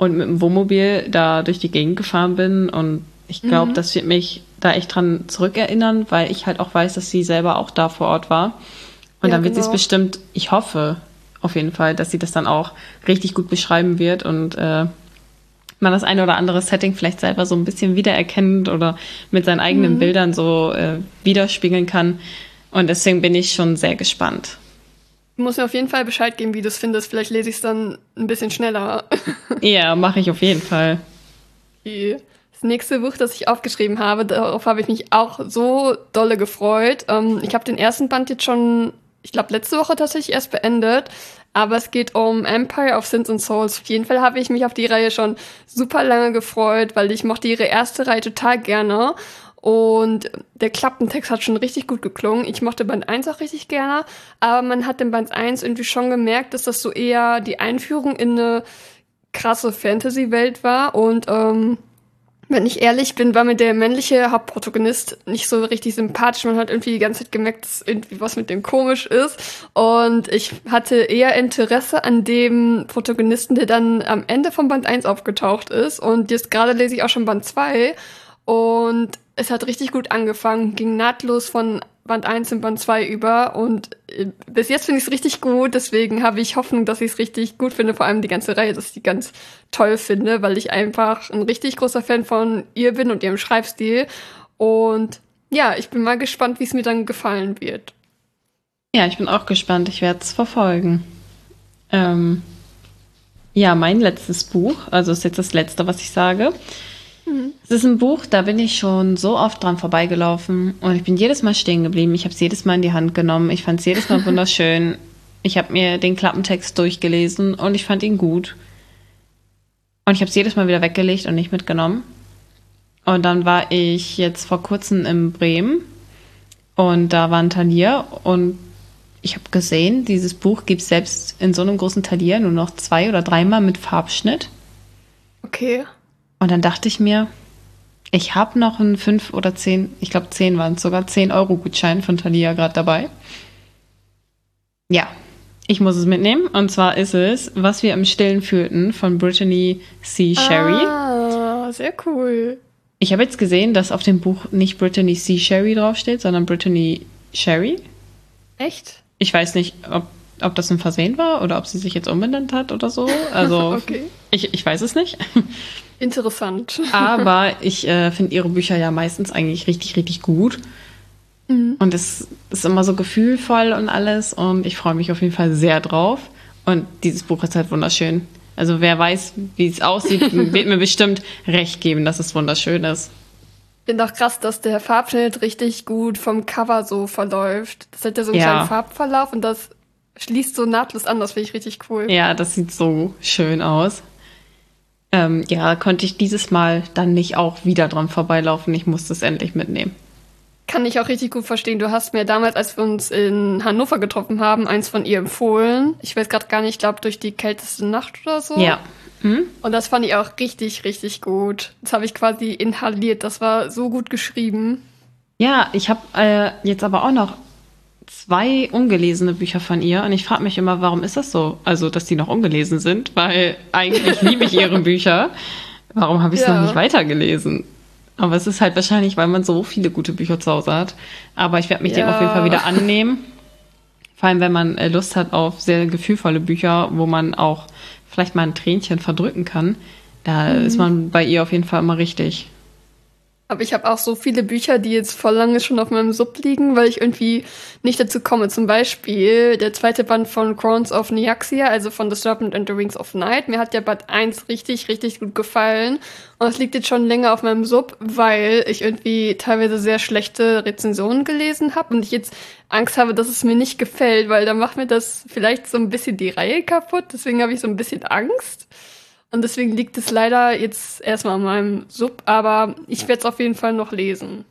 und mit dem Wohnmobil da durch die Gegend gefahren bin. Und ich glaube, das wird mich da echt dran zurückerinnern, weil ich halt auch weiß, dass sie selber auch da vor Ort war. Und Ja, dann wird sie es genau. bestimmt, ich hoffe auf jeden Fall, dass sie das dann auch richtig gut beschreiben wird und man das eine oder andere Setting vielleicht selber so ein bisschen wiedererkennt oder mit seinen eigenen Bildern so widerspiegeln kann. Und deswegen bin ich schon sehr gespannt. Du musst mir auf jeden Fall Bescheid geben, wie du es findest. Vielleicht lese ich es dann ein bisschen schneller. Ja, mache ich auf jeden Fall. Okay. Das nächste Buch, das ich aufgeschrieben habe, darauf habe ich mich auch so dolle gefreut. Ich habe den ersten Band jetzt schon, ich glaube, letzte Woche tatsächlich erst beendet. Aber es geht um Empire of Sins and Souls. Auf jeden Fall habe ich mich auf die Reihe schon super lange gefreut, weil ich mochte ihre erste Reihe total gerne. Und der Klappentext hat schon richtig gut geklungen. Ich mochte Band 1 auch richtig gerne. Aber man hat in Band 1 irgendwie schon gemerkt, dass das so eher die Einführung in eine krasse Fantasy-Welt war. Und wenn ich ehrlich bin, war mir der männliche Hauptprotagonist nicht so richtig sympathisch. Man hat irgendwie die ganze Zeit gemerkt, dass irgendwie was mit dem komisch ist. Und ich hatte eher Interesse an dem Protagonisten, der dann am Ende von Band 1 aufgetaucht ist. Und jetzt gerade lese ich auch schon Band 2. Und es hat richtig gut angefangen, ging nahtlos von Band 1 in Band 2 über. Und bis jetzt finde ich es richtig gut. Deswegen habe ich Hoffnung, dass ich es richtig gut finde. Vor allem die ganze Reihe, dass ich die ganz toll finde, weil ich einfach ein richtig großer Fan von ihr bin und ihrem Schreibstil. Und ja, ich bin mal gespannt, wie es mir dann gefallen wird. Ja, ich bin auch gespannt. Ich werde es verfolgen. Ja, mein letztes Buch, also ist jetzt das letzte, was ich sage. Es ist ein Buch, da bin ich schon so oft dran vorbeigelaufen und ich bin jedes Mal stehen geblieben. Ich habe es jedes Mal in die Hand genommen. Ich fand es jedes Mal wunderschön. Ich habe mir den Klappentext durchgelesen und ich fand ihn gut. Und ich habe es jedes Mal wieder weggelegt und nicht mitgenommen. Und dann war ich jetzt vor kurzem in Bremen und da war ein Talier und ich habe gesehen, dieses Buch gibt es selbst in so einem großen Talier nur noch 2 oder 3 Mal mit Farbschnitt. Okay. Und dann dachte ich mir, ich habe noch einen 5 oder 10, ich glaube 10 waren es sogar, 10-Euro-Gutschein von Thalia gerade dabei. Ja, ich muss es mitnehmen. Und zwar ist es Was wir im Stillen fühlten von Brittany C. Sherry. Ah, sehr cool. Ich habe jetzt gesehen, dass auf dem Buch nicht Brittany C. Sherry draufsteht, sondern Brittany Sherry. Echt? Ich weiß nicht, ob das ein Versehen war oder ob sie sich jetzt umbenannt hat oder so. Also Okay. ich weiß es nicht. Interessant. Aber ich finde ihre Bücher ja meistens eigentlich richtig, richtig gut. Und es ist immer so gefühlvoll und alles. Und ich freue mich auf jeden Fall sehr drauf. Und dieses Buch ist halt wunderschön. Also wer weiß, wie es aussieht, wird mir bestimmt recht geben, dass es wunderschön ist. Ich finde auch krass, dass der Farbschnitt richtig gut vom Cover so verläuft. Das hat ja so einen kleinen Farbverlauf und das schließt so nahtlos an. Das finde ich richtig cool. Ja, das sieht so schön aus. Ja, konnte ich dieses Mal dann nicht auch wieder dran vorbeilaufen. Ich musste es endlich mitnehmen. Kann ich auch richtig gut verstehen. Du hast mir damals, als wir uns in Hannover getroffen haben, eins von ihr empfohlen. Ich weiß gerade gar nicht, ich glaube durch die kälteste Nacht oder so. Ja. Und das fand ich auch richtig, richtig gut. Das habe ich quasi inhaliert. Das war so gut geschrieben. Ja, ich habe jetzt aber auch noch 2 ungelesene Bücher von ihr und ich frage mich immer, warum ist das so? Also, dass die noch ungelesen sind, weil eigentlich liebe ich ihre Bücher. Warum habe ich es noch nicht weitergelesen? Aber es ist halt wahrscheinlich, weil man so viele gute Bücher zu Hause hat. Aber ich werde mich dem auf jeden Fall wieder annehmen. Vor allem, wenn man Lust hat auf sehr gefühlvolle Bücher, wo man auch vielleicht mal ein Tränchen verdrücken kann. Da ist man bei ihr auf jeden Fall immer richtig. Aber ich habe auch so viele Bücher, die jetzt voll lange schon auf meinem Sub liegen, weil ich irgendwie nicht dazu komme. Zum Beispiel der 2. Band von Crowns of Nyaxia, also von The Serpent and the Wings of Night. Mir hat der Band 1 richtig, richtig gut gefallen. Und es liegt jetzt schon länger auf meinem Sub, weil ich irgendwie teilweise sehr schlechte Rezensionen gelesen habe und ich jetzt Angst habe, dass es mir nicht gefällt, weil dann macht mir das vielleicht so ein bisschen die Reihe kaputt. Deswegen habe ich so ein bisschen Angst. Und deswegen liegt es leider jetzt erstmal an meinem Sub, aber ich werde es auf jeden Fall noch lesen.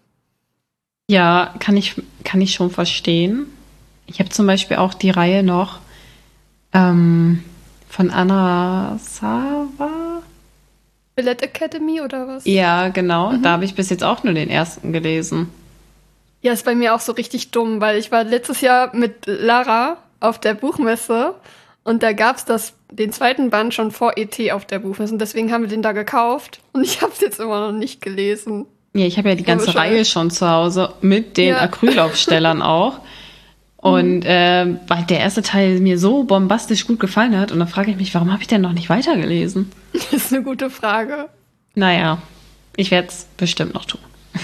Ja, kann ich schon verstehen. Ich habe zum Beispiel auch die Reihe noch von Anna Sava. Ballet Academy oder was? Ja, genau. Da habe ich bis jetzt auch nur den ersten gelesen. Ja, ist bei mir auch so richtig dumm, weil ich war letztes Jahr mit Lara auf der Buchmesse Und da gab's den zweiten Band schon vor E.T. auf der Buchmesse. Und deswegen haben wir den da gekauft. Und ich habe es jetzt immer noch nicht gelesen. Ja, ich habe ja die ganze Reihe schon zu Hause mit den Acrylaufstellern auch. Und weil der erste Teil mir so bombastisch gut gefallen hat. Und dann frage ich mich, warum habe ich denn noch nicht weitergelesen? Das ist eine gute Frage. Naja, ich werde es bestimmt noch tun.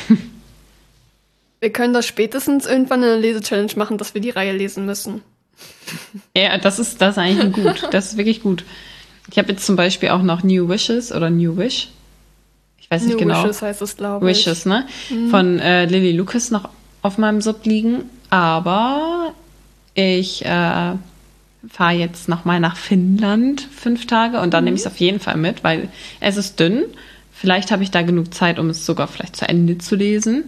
Wir können das spätestens irgendwann in einer Lese-Challenge machen, dass wir die Reihe lesen müssen. Ja, das ist eigentlich gut. Das ist wirklich gut. Ich habe jetzt zum Beispiel auch noch New Wishes oder New Wish. Ich weiß nicht New genau. Wishes heißt es, glaube ich. Wishes, ne? Von Lily Lucas noch auf meinem Sub liegen. Aber ich fahre jetzt nochmal nach Finnland 5 Tage und dann nehme ich es auf jeden Fall mit, weil es ist dünn. Vielleicht habe ich da genug Zeit, um es sogar vielleicht zu Ende zu lesen.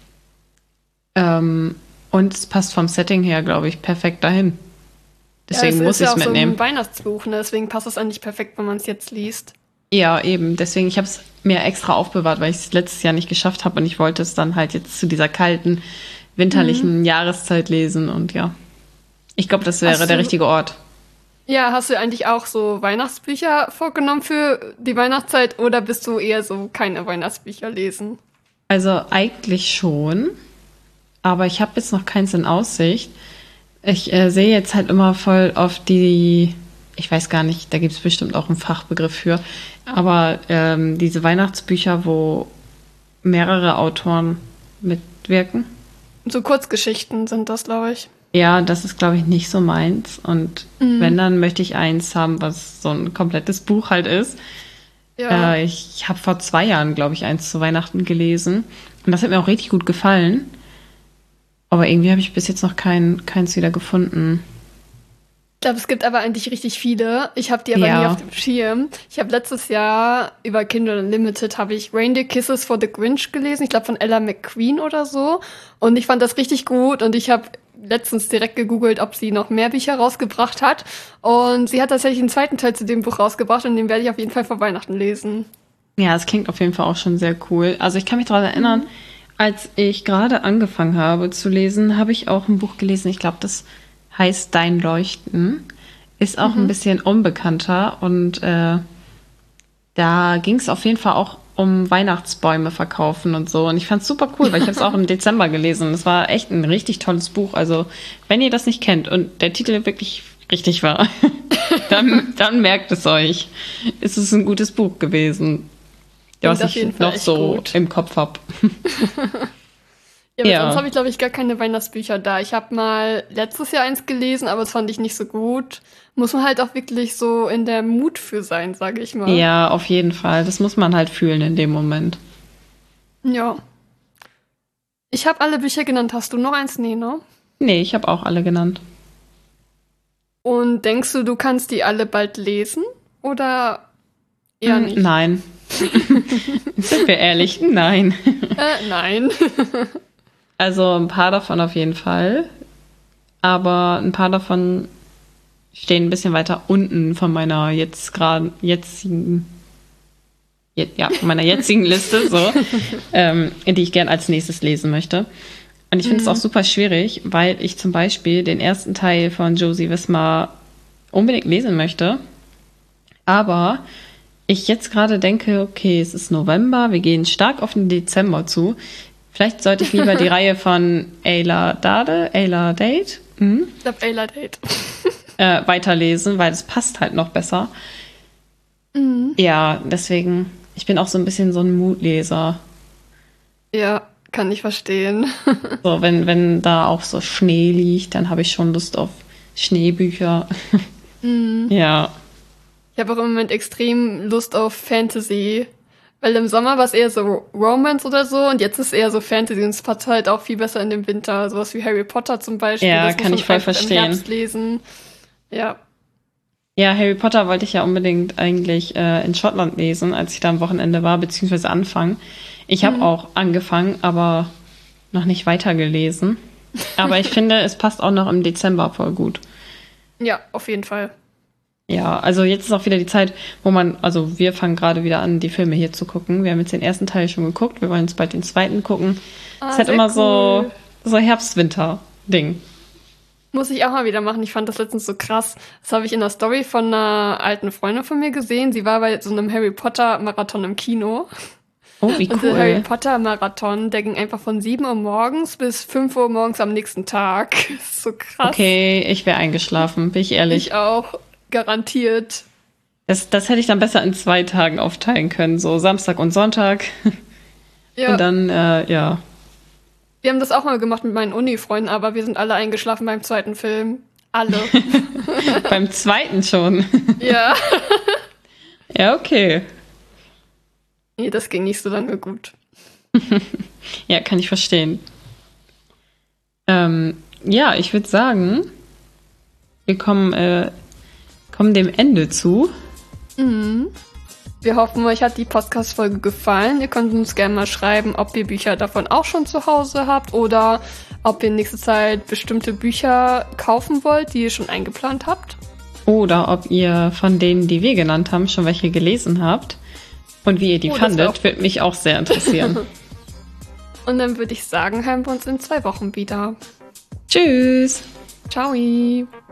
Und es passt vom Setting her, glaube ich, perfekt dahin. Deswegen muss ich es mitnehmen. Es ist ja auch so ein Weihnachtsbuch, ne? Deswegen passt es eigentlich perfekt, wenn man es jetzt liest. Ja, eben. Deswegen, ich habe es mir extra aufbewahrt, weil ich es letztes Jahr nicht geschafft habe und ich wollte es dann halt jetzt zu dieser kalten, winterlichen Jahreszeit lesen und ja. Ich glaube, das wäre der richtige Ort. Ja, hast du eigentlich auch so Weihnachtsbücher vorgenommen für die Weihnachtszeit oder bist du eher so keine Weihnachtsbücher lesen? Also eigentlich schon, aber ich habe jetzt noch keins in Aussicht. Ich sehe jetzt halt immer voll auf die, ich weiß gar nicht, da gibt es bestimmt auch einen Fachbegriff für, aber diese Weihnachtsbücher, wo mehrere Autoren mitwirken. So Kurzgeschichten sind das, glaube ich. Ja, das ist, glaube ich, nicht so meins. Und wenn, dann möchte ich eins haben, was so ein komplettes Buch halt ist. Ja. Ich habe vor 2 Jahren, glaube ich, eins zu Weihnachten gelesen. Und das hat mir auch richtig gut gefallen. Aber irgendwie habe ich bis jetzt noch keins wieder gefunden. Ich glaube, es gibt aber eigentlich richtig viele. Ich habe die aber nie auf dem Schirm. Ich habe letztes Jahr über Kindle Unlimited habe ich Reindeer Kisses for the Grinch gelesen. Ich glaube von Ella McQueen oder so. Und ich fand das richtig gut. Und ich habe letztens direkt gegoogelt, ob sie noch mehr Bücher rausgebracht hat. Und sie hat tatsächlich einen zweiten Teil zu dem Buch rausgebracht. Und den werde ich auf jeden Fall vor Weihnachten lesen. Ja, es klingt auf jeden Fall auch schon sehr cool. Also ich kann mich daran erinnern, als ich gerade angefangen habe zu lesen, habe ich auch ein Buch gelesen. Ich glaube, das heißt Dein Leuchten. Ist auch ein bisschen unbekannter. Und da ging es auf jeden Fall auch um Weihnachtsbäume verkaufen und so. Und ich fand es super cool, weil ich habe es auch im Dezember gelesen. Das war echt ein richtig tolles Buch. Also wenn ihr das nicht kennt und der Titel wirklich richtig war, dann merkt es euch. Es ist ein gutes Buch gewesen, was ich noch so gut im Kopf habe. Ja, aber sonst habe ich, glaube ich, gar keine Weihnachtsbücher da. Ich habe mal letztes Jahr eins gelesen, aber das fand ich nicht so gut. Muss man halt auch wirklich so in der Mut für sein, sage ich mal. Ja, auf jeden Fall. Das muss man halt fühlen in dem Moment. Ja. Ich habe alle Bücher genannt. Hast du noch eins? Nee, ne? Nee, ich habe auch alle genannt. Und denkst du, du kannst die alle bald lesen? Oder eher nicht? Nein. Sind wir ehrlich? Nein. Nein. Also ein paar davon auf jeden Fall. Aber ein paar davon stehen ein bisschen weiter unten von meiner jetzigen Liste, so, die ich gern als nächstes lesen möchte. Und ich finde es auch super schwierig, weil ich zum Beispiel den ersten Teil von Josie Wismar unbedingt lesen möchte. Aber ich jetzt gerade denke, okay, es ist November, wir gehen stark auf den Dezember zu. Vielleicht sollte ich lieber die Reihe von Ayla Date, Ich glaube Ayla Date. Weiterlesen, weil es passt halt noch besser. Ja, deswegen, ich bin auch so ein bisschen so ein Mutleser. Ja, kann ich verstehen. So, wenn da auch so Schnee liegt, dann habe ich schon Lust auf Schneebücher. Ja. Ich habe auch im Moment extrem Lust auf Fantasy. Weil im Sommer war es eher so Romance oder so und jetzt ist es eher so Fantasy und es passt halt auch viel besser in den Winter. Sowas wie Harry Potter zum Beispiel. Ja, das kann ich voll verstehen. Im Herbst lesen. Ja. Ja, Harry Potter wollte ich ja unbedingt eigentlich in Schottland lesen, als ich da am Wochenende war, beziehungsweise anfangen. Ich habe auch angefangen, aber noch nicht weitergelesen. Aber ich finde, es passt auch noch im Dezember voll gut. Ja, auf jeden Fall. Ja, also jetzt ist auch wieder die Zeit, also wir fangen gerade wieder an, die Filme hier zu gucken. Wir haben jetzt den ersten Teil schon geguckt, wir wollen jetzt bald den zweiten gucken. Es ist halt immer cool. so Herbst-Winter-Ding. Muss ich auch mal wieder machen. Ich fand das letztens so krass. Das habe ich in der Story von einer alten Freundin von mir gesehen. Sie war bei so einem Harry Potter Marathon im Kino. Oh, wie Und cool. der Harry Potter Marathon, der ging einfach von 7 Uhr morgens bis 5 Uhr morgens am nächsten Tag. Das ist so krass. Okay, ich wäre eingeschlafen, bin ich ehrlich. Ich auch. Garantiert. Das hätte ich dann besser in 2 Tagen aufteilen können, so Samstag und Sonntag. Ja. Und dann, ja. Wir haben das auch mal gemacht mit meinen Uni-Freunden, aber wir sind alle eingeschlafen beim zweiten Film. Alle. Beim zweiten schon. Ja. Ja, okay. Nee, das ging nicht so lange gut. Ja, kann ich verstehen. Ja, ich würde sagen, wir kommen dem Ende zu. Mhm. Wir hoffen, euch hat die Podcast-Folge gefallen. Ihr könnt uns gerne mal schreiben, ob ihr Bücher davon auch schon zu Hause habt oder ob ihr in nächster Zeit bestimmte Bücher kaufen wollt, die ihr schon eingeplant habt. Oder ob ihr von denen, die wir genannt haben, schon welche gelesen habt. Und wie ihr die fandet, würde mich auch sehr interessieren. Und dann würde ich sagen, hören wir uns in 2 Wochen wieder. Tschüss! Ciao!